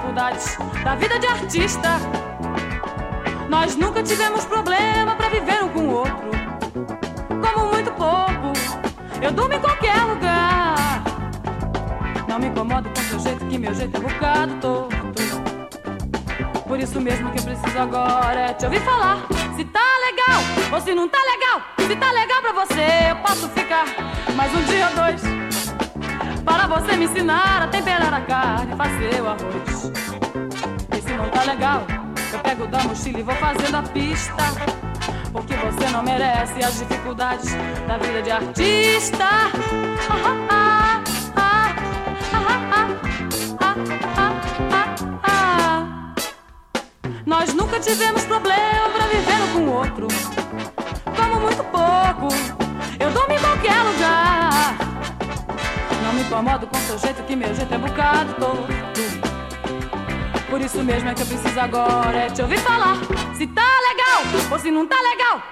dificuldades da vida de artista. Nós nunca tivemos problema pra viver um com o outro. Como muito pouco, eu durmo em qualquer lugar. Não me incomodo com teu jeito, que meu jeito é bocado torto. Por isso mesmo que eu preciso agora é te ouvir falar. Se tá legal ou se não tá legal. Se tá legal pra você, eu posso ficar mais um dia ou dois, para você me ensinar a temperar a carne e fazer o arroz. E se não tá legal, eu pego da mochila e vou fazendo a pista, porque você não merece as dificuldades da vida de artista. Nós nunca tivemos problema pra viver um com o outro. Como muito pouco, eu durmo em qualquer lugar. Não me incomodo com seu jeito, que meu jeito é bocado torto. Por isso mesmo é que eu preciso agora é te ouvir falar. Se tá legal ou se não tá legal.